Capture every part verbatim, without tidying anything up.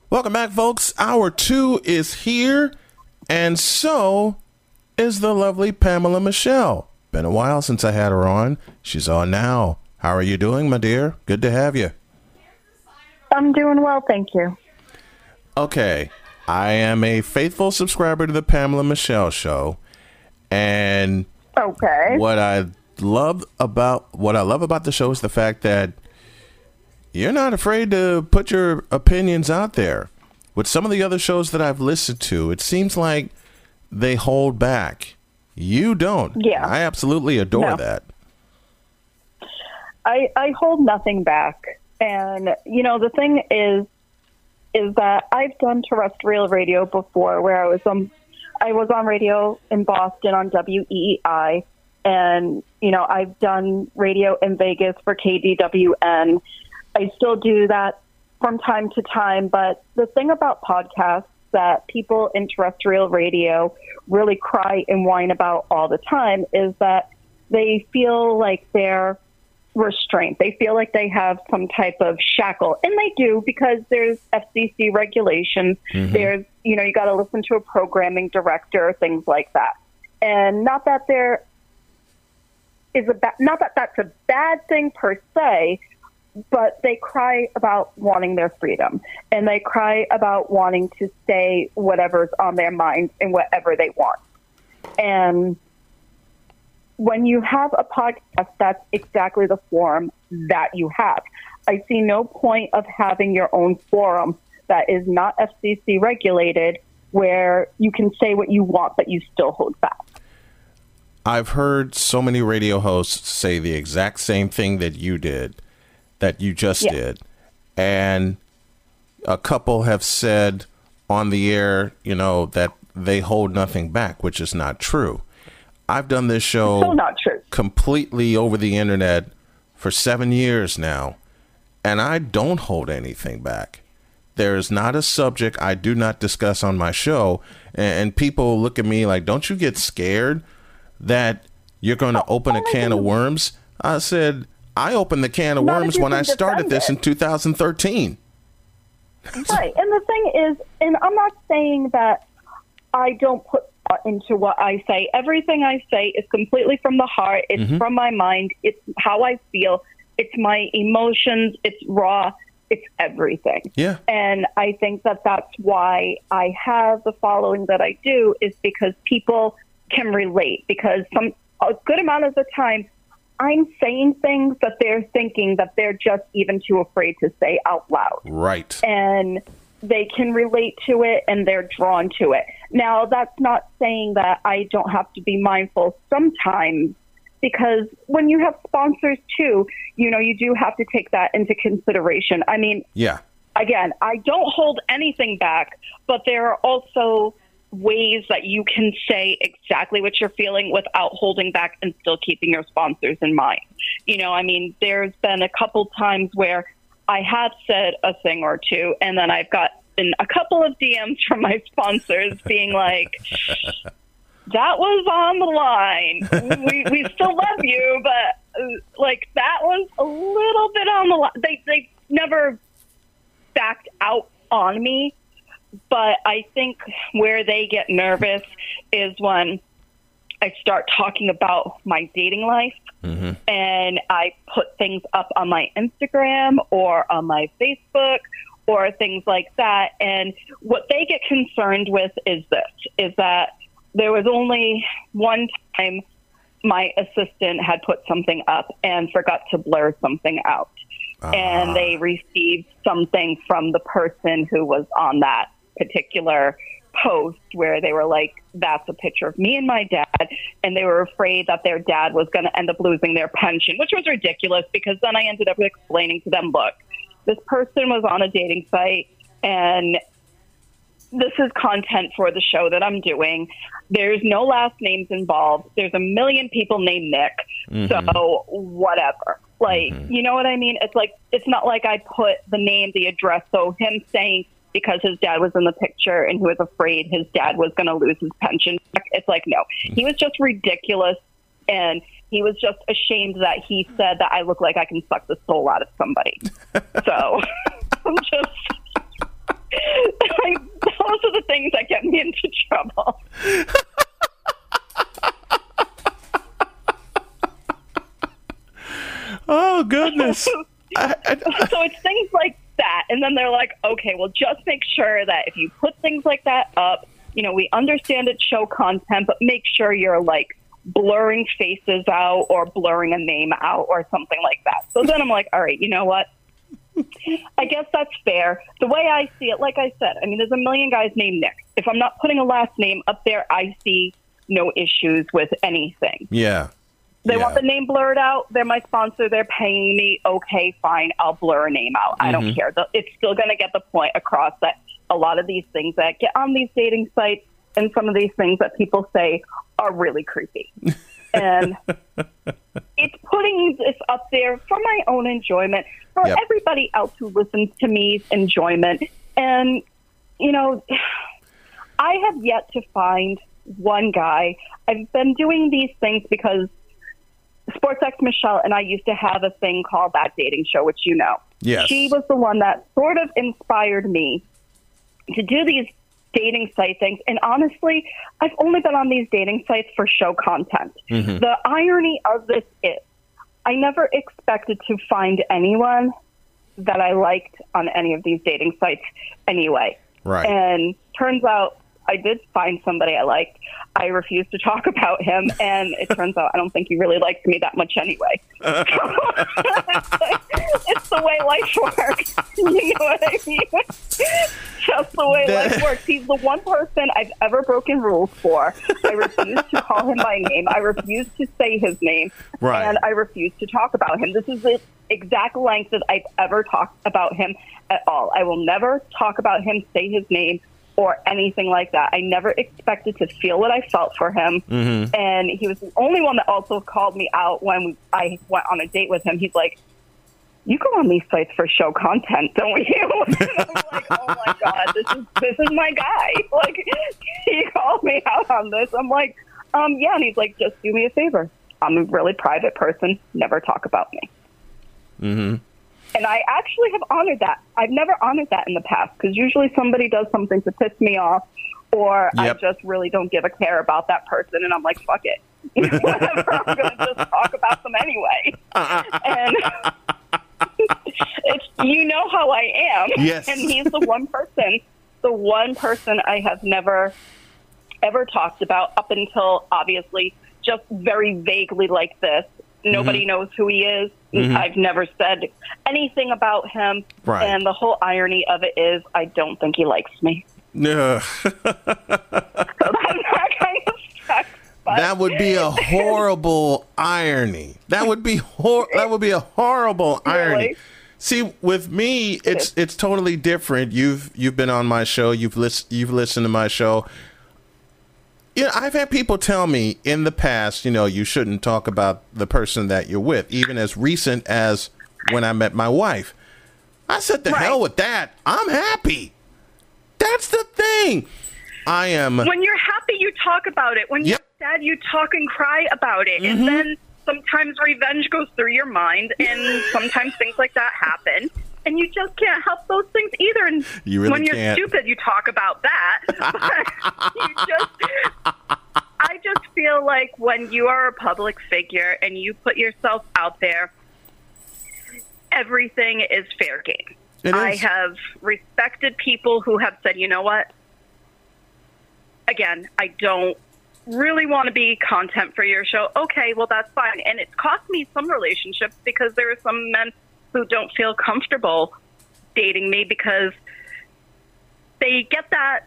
Welcome back, folks. Hour two is here, and so is the lovely Pamela Michelle. Been a while since I had her on. She's on now. How are you doing, my dear? Good to have you. I'm doing well, thank you. Okay. I am a faithful subscriber to the Pamela Michelle Show, and okay. what I love about what I love about the show is the fact that you're not afraid to put your opinions out there. With some of the other shows that I've listened to, it seems like they hold back. You don't. Yeah. I absolutely adore no. that. I, I hold nothing back. And, you know, the thing is, is that I've done terrestrial radio before where I was on, I was on radio in Boston on W E E I. And, you know, I've done radio in Vegas for K D W N. I still do that from time to time, but the thing about podcasts that people in terrestrial radio really cry and whine about all the time is that they feel like they're restrained. They feel like they have some type of shackle, and they do because there's F C C regulations. Mm-hmm. There's, you know, you got to listen to a programming director, things like that. And not that there is a ba- not that that's a bad thing per se, but they cry about wanting their freedom, and they cry about wanting to say whatever's on their minds and whatever they want. And when you have a podcast, that's exactly the forum that you have. I see no point of having your own forum that is not F C C regulated, where you can say what you want, but you still hold back. I've heard so many radio hosts say the exact same thing that you did. that you just yeah. did. And a couple have said on the air, you know, that they hold nothing back, which is not true. I've done this show Still not true. completely over the internet for seven years now, and I don't hold anything back. There is not a subject I do not discuss on my show, and, and people look at me like, don't you get scared that you're going to open a can of worms? I said, I opened the can of worms when I started this in two thousand thirteen. Right. And the thing is, and I'm not saying that I don't put thought into what I say. Everything I say is completely from the heart. It's mm-hmm. from my mind. It's how I feel. It's my emotions. It's raw. It's everything. Yeah. And I think that that's why I have the following that I do, is because people can relate. Because some a good amount of the time, I'm saying things that they're thinking that they're just even too afraid to say out loud. Right. And they can relate to it, and they're drawn to it. Now, that's not saying that I don't have to be mindful sometimes, because when you have sponsors too, you know, you do have to take that into consideration. I mean, yeah. Again, I don't hold anything back, but there are also ways that you can say exactly what you're feeling without holding back and still keeping your sponsors in mind. You know, I mean, there's been a couple times where I have said a thing or two, and then I've gotten a couple of D Ms from my sponsors being like, that was on the line. We we still love you, but uh, like that was a little bit on the line. They, they never backed out on me. But I think where they get nervous is when I start talking about my dating life, mm-hmm. and I put things up on my Instagram or on my Facebook or things like that. And what they get concerned with is this, is that there was only one time my assistant had put something up and forgot to blur something out. Uh. And they received something from the person who was on that particular post where they were like, that's a picture of me and my dad, and they were afraid that their dad was going to end up losing their pension, which was ridiculous, because then I ended up explaining to them, look, this person was on a dating site, and this is content for the show that I'm doing. There's no last names involved. There's a million people named Nick, mm-hmm. so whatever. Like, mm-hmm. you know what I mean? It's like, it's not like I put the name, the address, so him saying because his dad was in the picture and he was afraid his dad was going to lose his pension. It's like, no, he was just ridiculous. And he was just ashamed that he said that I look like I can suck the soul out of somebody. So I'm just, those are the things that get me into trouble. Oh, goodness. I, I, So it's things like that. And then they're like, okay, well, just make sure that if you put things like that up, you know, we understand it's show content, but make sure you're like blurring faces out or blurring a name out or something like that. So then I'm like, all right, you know what? I guess that's fair. The way I see it, like I said, I mean, there's a million guys named Nick. If I'm not putting a last name up there, I see no issues with anything. yeah. They yeah. want the name blurred out. They're my sponsor. They're paying me. Okay, fine. I'll blur a name out. I don't care. It's still going to get the point across that a lot of these things that get on these dating sites and some of these things that people say are really creepy. And it's putting this up there for my own enjoyment, for Yep. everybody else who listens to me's enjoyment. And, you know, I have yet to find one guy. I've been doing these things because SportsX Michelle and I used to have a thing called That Dating Show, which you know. Yes. She was the one that sort of inspired me to do these dating site things. And honestly, I've only been on these dating sites for show content. Mm-hmm. The irony of this is I never expected to find anyone that I liked on any of these dating sites anyway. Right. And turns out I did find somebody I liked. I refused to talk about him, and it turns out I don't think he really likes me that much anyway. it's, like, it's the way life works. You know what I mean? Just the way That- life works. He's the one person I've ever broken rules for. I refuse to call him by name. I refuse to say his name. Right. And I refuse to talk about him. This is the exact length that I've ever talked about him at all. I will never talk about him, say his name, or anything like that. I never expected to feel what I felt for him. Mm-hmm. And he was the only one that also called me out when I went on a date with him. He's like, you go on these sites for show content, don't you? And I'm like, oh my God, this is this is my guy. Like, he called me out on this. I'm like, um, yeah. And he's like, just do me a favor. I'm a really private person. Never talk about me. Mm-hmm. And I actually have honored that. I've never honored that in the past because usually somebody does something to piss me off, or Yep. I just really don't give a care about that person, and I'm like, fuck it. Whatever, I'm going to just talk about them anyway. And it's, you know how I am. Yes. And he's the one person, the one person I have never, ever talked about up until, obviously, just very vaguely like this. Nobody mm-hmm. knows who he is. Mm-hmm. I've never said anything about him. Right. And the whole irony of it is I don't think he likes me. No. So that's that kind of stuff. But That would be a horrible irony. That would be hor- that would be a horrible irony. Really? See, with me, it's it's totally different. You've you've been on my show. You've lis- you've listened to my show. You know, I've had people tell me in the past, you know, you shouldn't talk about the person that you're with, even as recent as when I met my wife. I said, the Right. hell with that. I'm happy. That's the thing. I am. When you're happy, you talk about it. When Yep. you're sad, you talk and cry about it. Mm-hmm. And then sometimes revenge goes through your mind, and sometimes things like that happen. And you just can't help those things either. And You really when you're can't. stupid, you talk about that. But you just, I just feel like when you are a public figure and you put yourself out there, everything is fair game. It I is. have respected people who have said, you know what? Again, I don't really want to be content for your show. Okay, well, that's fine. And it's cost me some relationships because there are some men who don't feel comfortable dating me because they get that,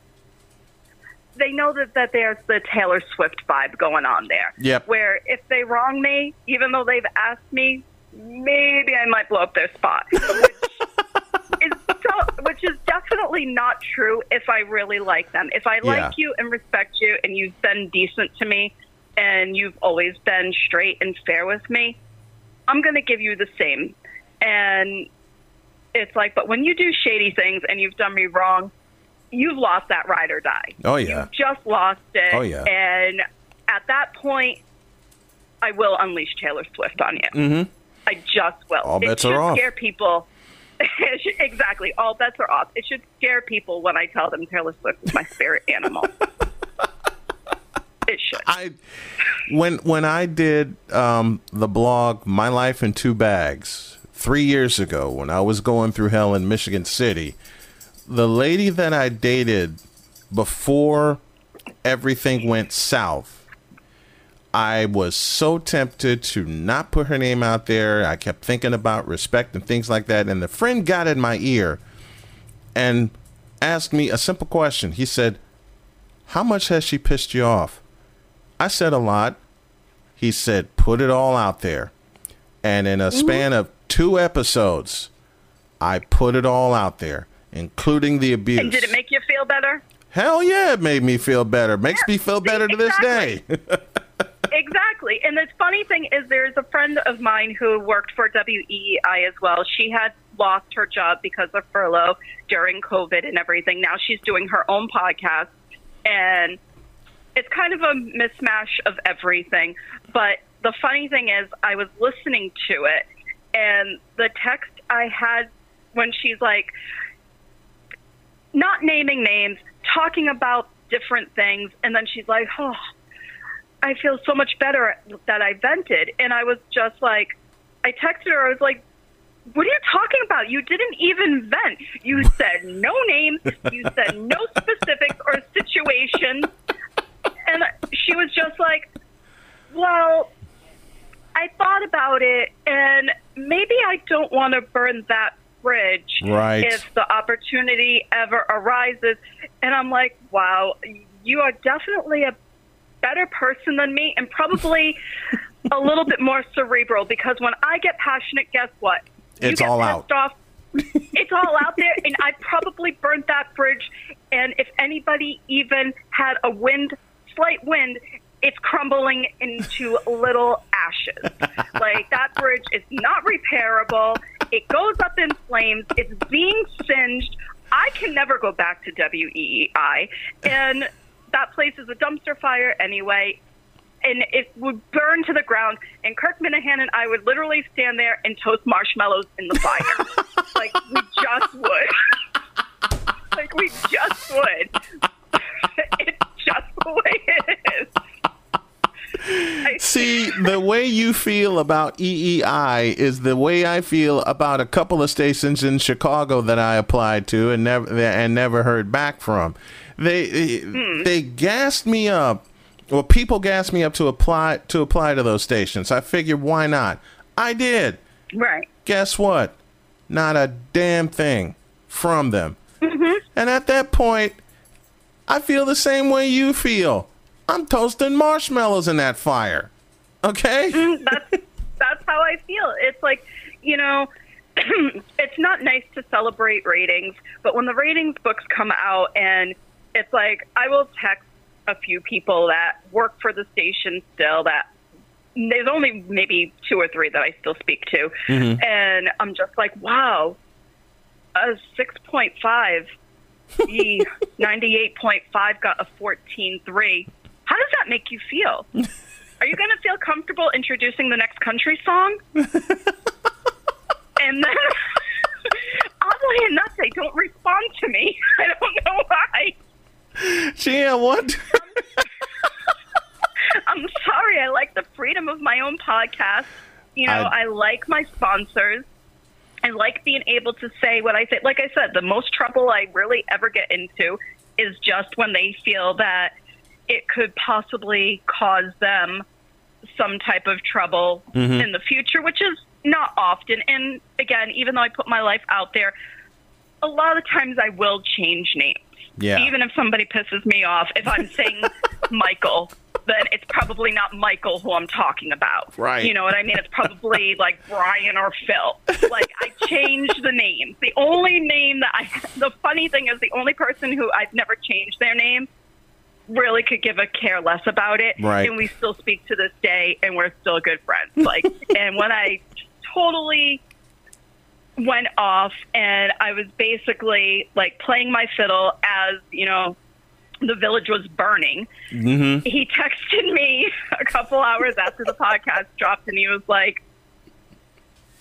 they know that, that there's the Taylor Swift vibe going on there. Yep. Where if they wrong me, even though they've asked me, maybe I might blow up their spot. Which is, so, which is definitely not true if I really like them. If I like Yeah. you and respect you and you've been decent to me and you've always been straight and fair with me, I'm going to give you the same. And it's like, but when you do shady things and you've done me wrong, you've lost that ride or die. Oh, yeah. You've just lost it. Oh, yeah. And at that point, I will unleash Taylor Swift on you. Mm-hmm. I just will. All bets it are should off. scare people Exactly. All bets are off. It should scare people when I tell them Taylor Swift is my spirit animal. It should. I when when I did um, the blog My Life in Two Bags three years ago, when I was going through hell in Michigan City, the lady that I dated before everything went south, I was so tempted to not put her name out there. I kept thinking about respect and things like that. And the friend got in my ear and asked me a simple question. He said, "How much has she pissed you off?" I said, "A lot." He said, "Put it all out there." And in a span of two episodes, I put it all out there, including the abuse. And did it make you feel better? Hell yeah, it made me feel better. Makes Yeah, me feel see, better to exactly. this day. Exactly. And the funny thing is there's a friend of mine who worked for W E E I as well. She had lost her job because of furlough during COVID and everything. Now she's doing her own podcast, and it's kind of a mismatch of everything. But the funny thing is I was listening to it, and the text I had when she's like, not naming names, talking about different things, and then she's like, "Oh, I feel so much better that I vented." And I was just like, I texted her, I was like, "What are you talking about? You didn't even vent. You said no names. You said no specifics or situations." And she was just like, "Well, I thought about it, and maybe I don't want to burn that bridge Right. if the opportunity ever arises." And I'm like, wow, you are definitely a better person than me, and probably a little bit more cerebral, because when I get passionate, guess what? You It's get all pissed out. Off, it's all out there, and I probably burnt that bridge, and if anybody even had a wind, slight wind, it's crumbling into little ashes. Like, that bridge is not repairable. It goes up in flames. It's being singed. I can never go back to W E E I. And that place is a dumpster fire anyway. And it would burn to the ground. And Kirk Minahan and I would literally stand there and toast marshmallows in the fire. Like, we just would. Like, we just would. It's just the way it is. See, the way you feel about E E I is the way I feel about a couple of stations in Chicago that I applied to and never and never heard back from. They hmm. they gassed me up. Well, people gassed me up to apply to apply to those stations. I figured, why not? I did. Right. Guess what? Not a damn thing from them. Mm-hmm. And at that point, I feel the same way you feel. I'm toasting marshmallows in that fire. Okay? Mm, that's, that's how I feel. It's like, you know, it's not nice to celebrate ratings, but when the ratings books come out, and it's like, I will text a few people that work for the station still, that there's only maybe two or three that I still speak to. Mm-hmm. And I'm just like, wow, a six point five, the ninety-eight point five got a fourteen three. How does that make you feel? Are you going to feel comfortable introducing the next country song? And then, oddly enough, they don't respond to me. I don't know why. Gee, what? I'm sorry. I like the freedom of my own podcast. You know, I, I like my sponsors. I like being able to say what I say. Like I said, the most trouble I really ever get into is just when they feel that it could possibly cause them some type of trouble mm-hmm. in the future, which is not often. And again, even though I put my life out there, a lot of times I will change names. Yeah. Even if somebody pisses me off, if I'm saying Michael, then it's probably not Michael who I'm talking about. Right. You know what I mean? It's probably like Brian or Phil. Like, I change the names. The only name that I, the funny thing is the only person who I've never changed their name really could give a care less about it. Right. And we still speak to this day, and we're still good friends. Like, and when I totally went off, and I was basically like playing my fiddle as, you know, the village was burning. Mm-hmm. He texted me a couple hours after the podcast dropped, and he was like,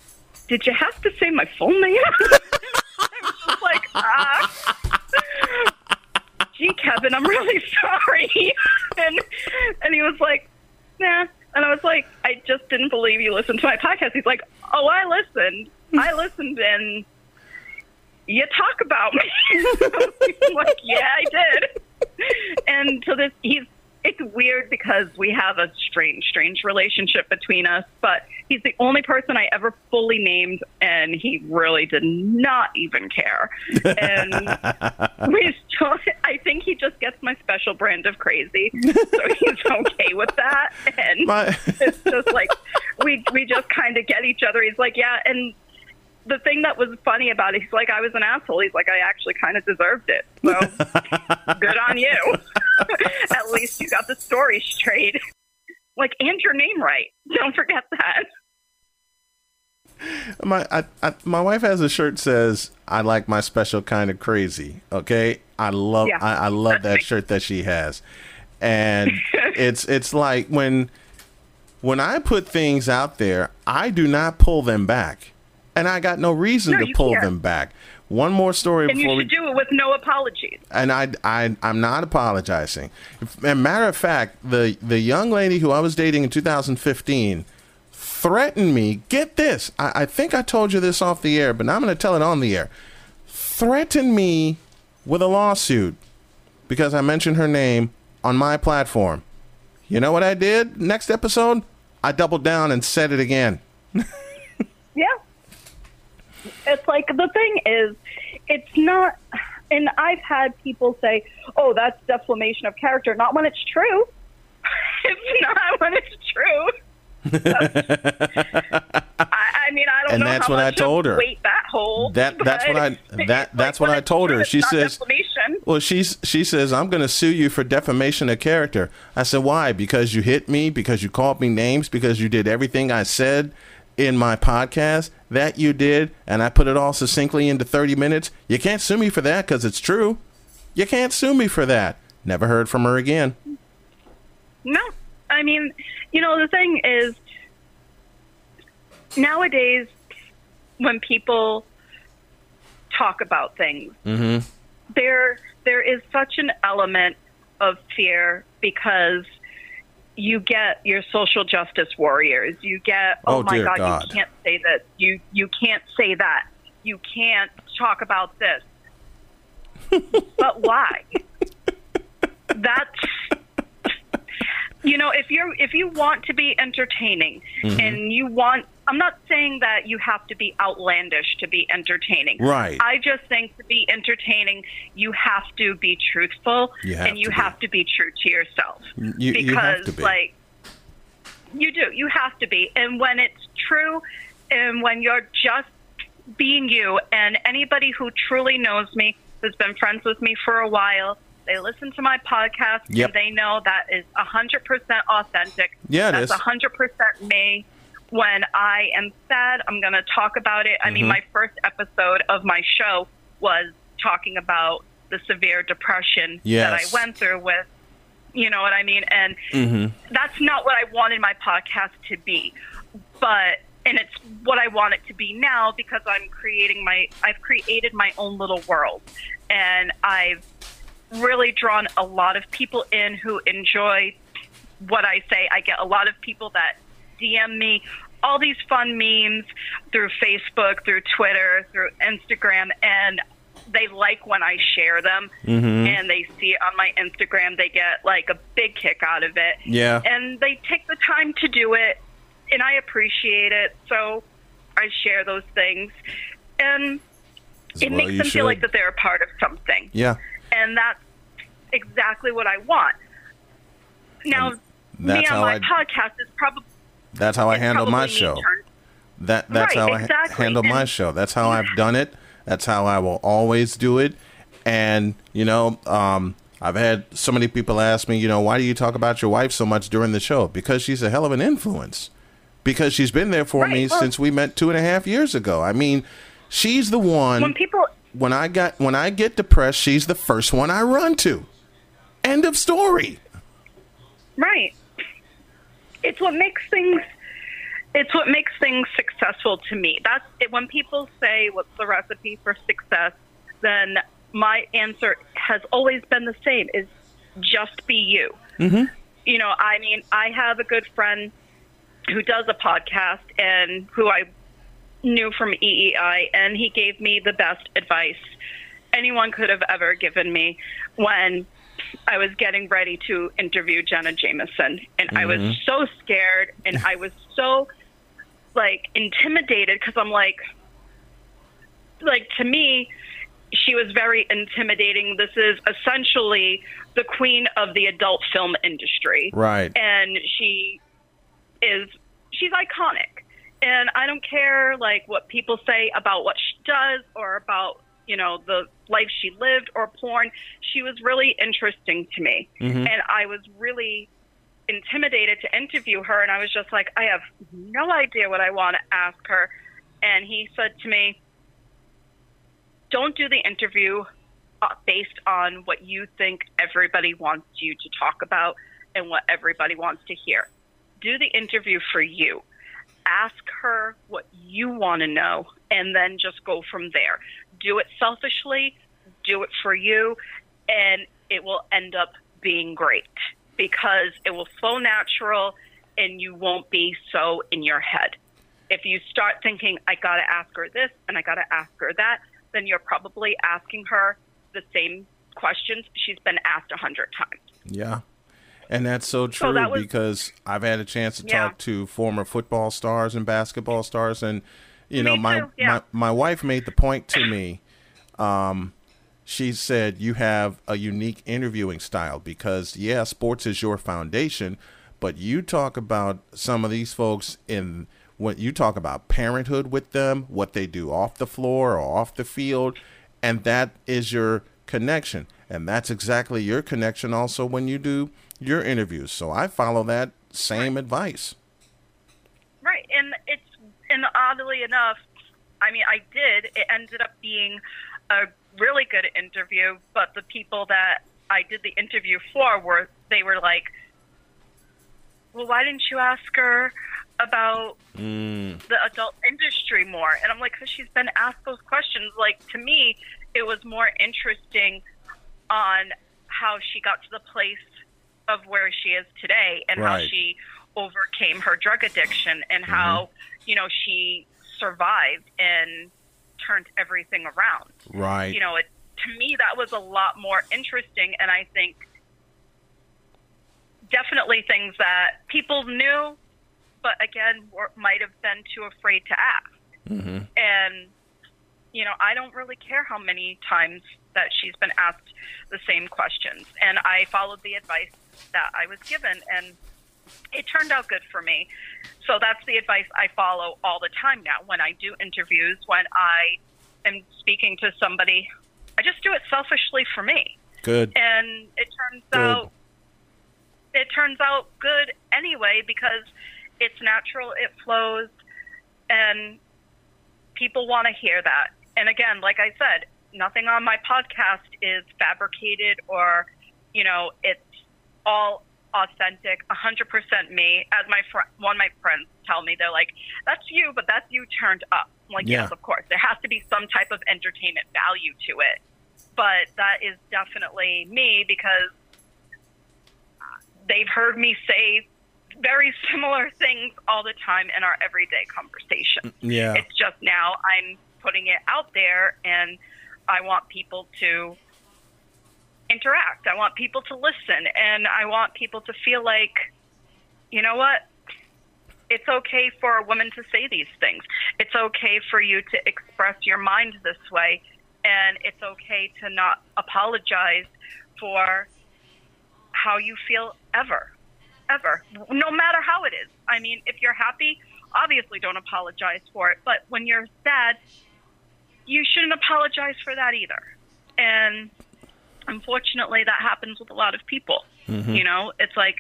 did you have to say my full name? I was just like, ah. Gee, Kevin, I'm really sorry. and and he was like, nah. And I was like, I just didn't believe you listened to my podcast. He's like, oh, I listened. I listened, and you talk about me. I'm like, yeah, I did. And so this, he's, it's weird because we have a strange, strange relationship between us, but he's the only person I ever fully named, and he really did not even care. And we still, I think he just gets my special brand of crazy, so he's okay with that. And my- it's just like, we, we just kind of get each other. He's like, yeah, and the thing that was funny about it, he's like, I was an asshole. He's like, I actually kind of deserved it. So good on you. At least you got the story straight. Like, and your name right. Don't forget that. My I, I, my wife has a shirt that says, I like my special kind of crazy. Okay. I love, yeah, I, I love that me. shirt that she has. And it's, it's like when, when I put things out there, I do not pull them back. And I got no reason no, to pull can't. them back. One more story. And before you should we, do it with no apologies. And I, I, I'm not apologizing. As a matter of fact, the, the young lady who I was dating in two thousand fifteen threatened me. Get this. I, I think I told you this off the air, but now I'm going to tell it on the air. Threatened me with a lawsuit because I mentioned her name on my platform. You know what I did? Next episode, I doubled down and said it again. Yeah. It's like, the thing is, it's not, and I've had people say, oh, that's defamation of character. Not when it's true. It's not when it's true. I, I mean, I don't and know that's how what much I told her. weight that holds. That that's what I that that's like what I told true, her. She says, defamation. "Well, she's she says I'm going to sue you for defamation of character." I said, "Why? Because you hit me? Because you called me names? Because you did everything I said in my podcast that you did, and I put it all succinctly into thirty minutes? You can't sue me for that because it's true. You can't sue me for that." Never heard from her again. No, I mean, you know, the thing is, nowadays, when people talk about things, mm-hmm. there there is such an element of fear because you get your social justice warriors. You get, oh, oh my God, God, you can't say this. You you can't say that. You can't talk about this. But why? That's, you know, if you're if you want to be entertaining, mm-hmm. and you want, I'm not saying that you have to be outlandish to be entertaining. Right. I just think to be entertaining, you have to be truthful, you and you to have be. to be true to yourself. You, because, you have to be. like, you do. You have to be. And when it's true, and when you're just being you, and anybody who truly knows me, who's been friends with me for a while, they listen to my podcast, yep. and they know that is one hundred percent authentic. Yeah, it That's is. one hundred percent me. When I am sad, I'm going to talk about it. I mm-hmm. mean, my first episode of my show was talking about the severe depression yes. that I went through with, you know what I mean? And mm-hmm. that's not what I wanted my podcast to be. But, and it's what I want it to be now because I'm creating my, I've created my own little world. And I've really drawn a lot of people in who enjoy what I say. I get a lot of people that D M me all these fun memes through Facebook, through Twitter, through Instagram, and they like when I share them, mm-hmm. and they see it on my Instagram. They get like a big kick out of it. Yeah. And they take the time to do it, and I appreciate it. So I share those things, and As it well makes them should. feel like that they're a part of something. Yeah. And that's exactly what I want. Now, me on my I, podcast is probably that's how I handle my show. Turn. That that's right, how exactly. I handle and, my show. That's how I've done it. That's how I will always do it. And you know, um, I've had so many people ask me, you know, why do you talk about your wife so much during the show? Because she's a hell of an influence. Because she's been there for right, me well, since we met two and a half years ago. I mean, she's the one. When people, when I got when I get depressed, she's the first one I run to. End of story. Right. It's what makes things, It's what makes things successful to me. That's it. When people say, what's the recipe for success? Then my answer has always been the same, is just be you. Mm-hmm. You know, I mean, I have a good friend who does a podcast and who I knew from E E I, and he gave me the best advice anyone could have ever given me when I was getting ready to interview Jenna Jameson. And mm-hmm. I was so scared, and I was so, like, intimidated, because I'm like, like, to me, she was very intimidating. This is essentially the queen of the adult film industry. Right. And she is, she's iconic. And I don't care, like, what people say about what she does or about, you know, the life she lived or porn. She was really interesting to me. Mm-hmm. And I was really intimidated to interview her. And I was just like, I have no idea what I want to ask her. And he said to me, don't do the interview uh, based on what you think everybody wants you to talk about and what everybody wants to hear. Do the interview for you. Ask her what you want to know, and then just go from there. Do it selfishly, do it for you, and it will end up being great because it will flow natural and you won't be so in your head. If you start thinking, I got to ask her this and I got to ask her that, then you're probably asking her the same questions she's been asked a hundred times. Yeah. And that's so true, so that was, because I've had a chance to yeah. talk to former football stars and basketball stars. And, you me know, my, yeah. my, my wife made the point to me. Um, she said, you have a unique interviewing style because, yeah, sports is your foundation. But you talk about some of these folks in when you talk about parenthood with them, what they do off the floor or off the field. And that is your connection. And that's exactly your connection also when you do your interviews. So I follow that same right. advice. Right. And it's, and oddly enough, I mean, I did, it ended up being a really good interview, but the people that I did the interview for were, they were like, well, why didn't you ask her about mm. the adult industry more? And I'm like, because she's been asked those questions. Like, to me, it was more interesting on how she got to the place of where she is today and right. how she overcame her drug addiction and mm-hmm. how, you know, she survived and turned everything around. Right. You know, it, to me, that was a lot more interesting. And I think definitely things that people knew, but again, were, might have been too afraid to ask. Mm-hmm. And, you know, I don't really care how many times that she's been asked the same questions. And I followed the advice that I was given, and it turned out good for me. So that's the advice I follow all the time now. When I do interviews, when I am speaking to somebody, I just do it selfishly for me. Good. And it turns good. out, it turns out good anyway, because it's natural, it flows, and people want to hear that. And again, like I said, nothing on my podcast is fabricated or, you know, it's all authentic, one hundred percent me. As my fr- one of my friends tell me, they're like, that's you, but that's you turned up. I'm like, yeah. yes, of course. There has to be some type of entertainment value to it. But that is definitely me, because they've heard me say very similar things all the time in our everyday conversation. Yeah. It's just now I'm putting it out there, and I want people to interact. I want people to listen, and I want people to feel like, you know what? It's okay for a woman to say these things. It's okay for you to express your mind this way, and it's okay to not apologize for how you feel ever, ever, no matter how it is. I mean, if you're happy, obviously don't apologize for it. But when you're sad, you shouldn't apologize for that either. And unfortunately, that happens with a lot of people. Mm-hmm. You know, it's like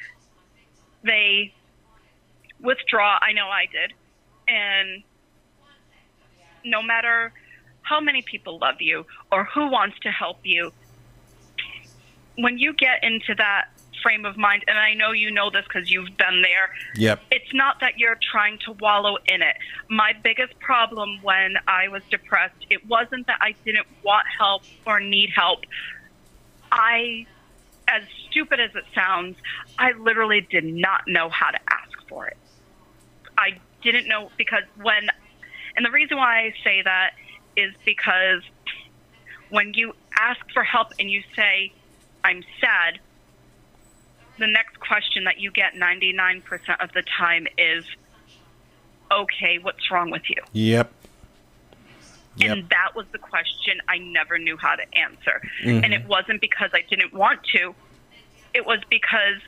they withdraw. I know I did. And no matter how many people love you or who wants to help you, when you get into that frame of mind, and I know you know this because you've been there. Yep. It's not that you're trying to wallow in it. My biggest problem when I was depressed, it wasn't that I didn't want help or need help. I, as stupid as it sounds, I literally did not know how to ask for it. I didn't know because when, and the reason why I say that is because when you ask for help and you say, I'm sad, the next question that you get ninety-nine percent of the time is, okay, what's wrong with you? Yep. Yep. And that was the question I never knew how to answer. Mm-hmm. And it wasn't because I didn't want to. It was because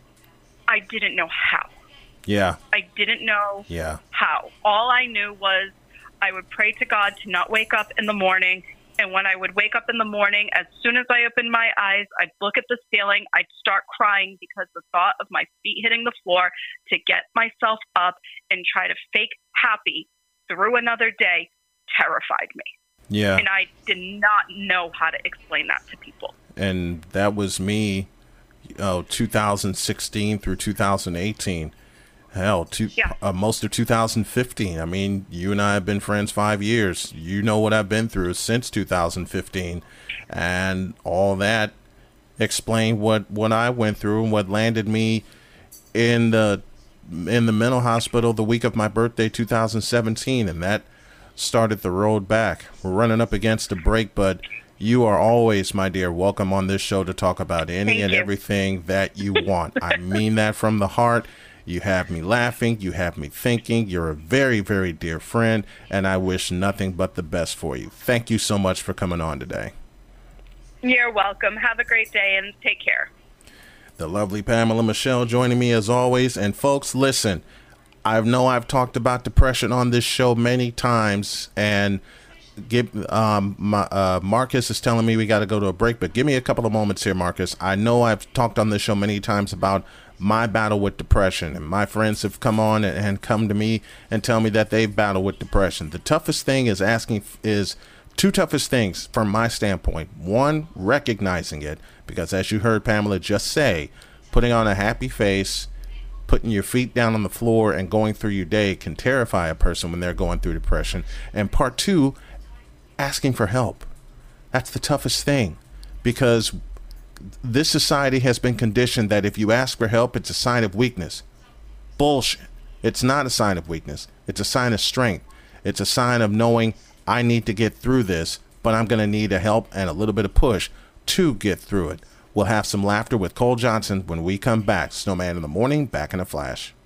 I didn't know how. Yeah. I didn't know yeah. how. All I knew was I would pray to God to not wake up in the morning. And when I would wake up in the morning, as soon as I opened my eyes, I'd look at the ceiling. I'd start crying because the thought of my feet hitting the floor to get myself up and try to fake happy through another day terrified me. Yeah. And I did not know how to explain that to people. And that was me, oh, two thousand sixteen through two thousand eighteen. Hell, two, yeah. uh, most of two thousand fifteen. I mean, you and I have been friends five years. You know what I've been through since two thousand fifteen. And all that explained what, what I went through and what landed me in the in the mental hospital the week of my birthday, two thousand seventeen. And that started the road back. We're running up against a break, but you are always, my dear, welcome on this show to talk about any Thank and you. everything that you want. I mean that from the heart. You have me laughing. You have me thinking. You're a very, very dear friend, and I wish nothing but the best for you. Thank you so much for coming on today. You're welcome. Have a great day and take care. The lovely Pamela Michelle joining me as always. And folks, listen, I know I've talked about depression on this show many times, and give um my uh Marcus is telling me we got to go to a break, but give me a couple of moments here, Marcus. I know I've talked on this show many times about my battle with depression, and my friends have come on and, and come to me and tell me that they've battled with depression. The toughest thing is asking is two toughest things from my standpoint. One, recognizing it, because as you heard Pamela just say, putting on a happy face, putting your feet down on the floor and going through your day can terrify a person when they're going through depression. And part two, asking for help. That's the toughest thing, because this society has been conditioned that if you ask for help, it's a sign of weakness. Bullshit. It's not a sign of weakness. It's a sign of strength. It's a sign of knowing I need to get through this, but I'm going to need a help and a little bit of push to get through it. We'll have some laughter with Cole Johnson when we come back. Snowman in the Morning, back in a flash.